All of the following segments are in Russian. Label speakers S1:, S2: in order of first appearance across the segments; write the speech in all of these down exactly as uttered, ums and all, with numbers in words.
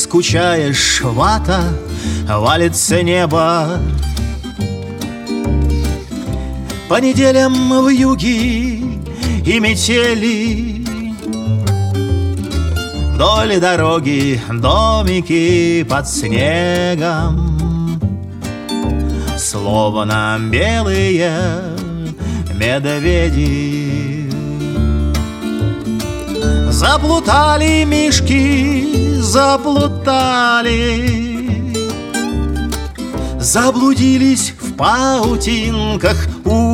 S1: скучаешь, вата, валится небо. По неделям вьюги и метели, вдоль дороги домики под снегом, словно белые медведи. Заплутали мишки, заплутали, заблудились в паутинках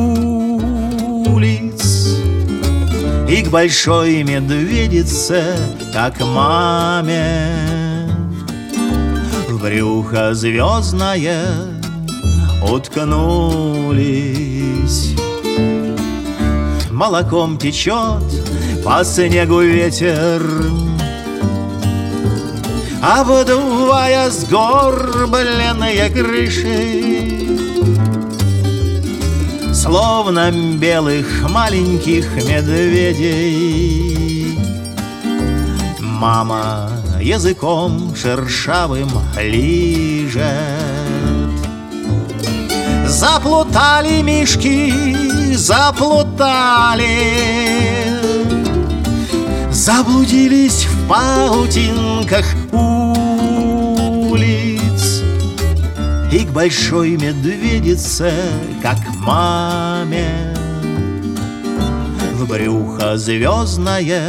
S1: улиц. И к большой медведице, как маме, в брюхо звездное уткнулись. Молоком течет по снегу ветер, обдувая сгорбленные крыши, словно белых маленьких медведей. Мама языком шершавым лижет. Заплутали мишки, заплутали, заблудились в паутинках улиц. И к большой медведице, как маме, в брюхо звездное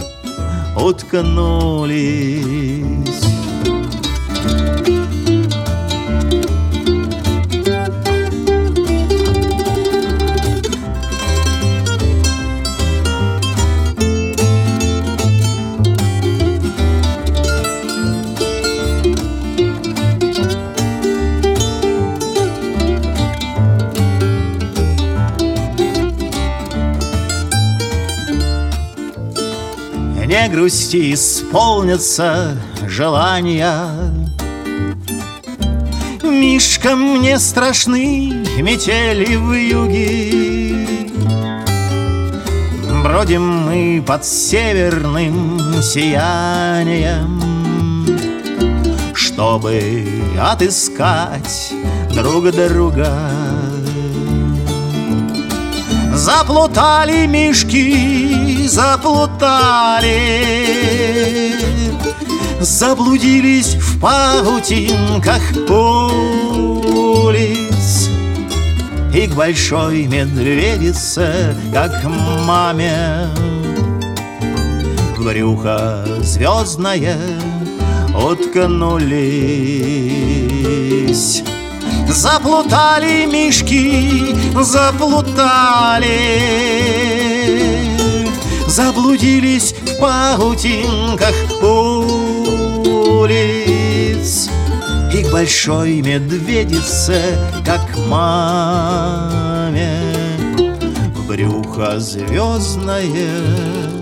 S1: уткнулись. Не грусти, исполнятся желания. Мишкам не страшны метели вьюги. Бродим мы под северным сиянием, чтобы отыскать друг друга. Заплутали мишки, заплутали, заблудились в паутинках улиц. И к большой медведице, как маме, в брюхо звездное уткнулись. Заплутали мишки, заплутали, заблудились в паутинках улиц. И к большой медведице, как маме, в брюхо звездное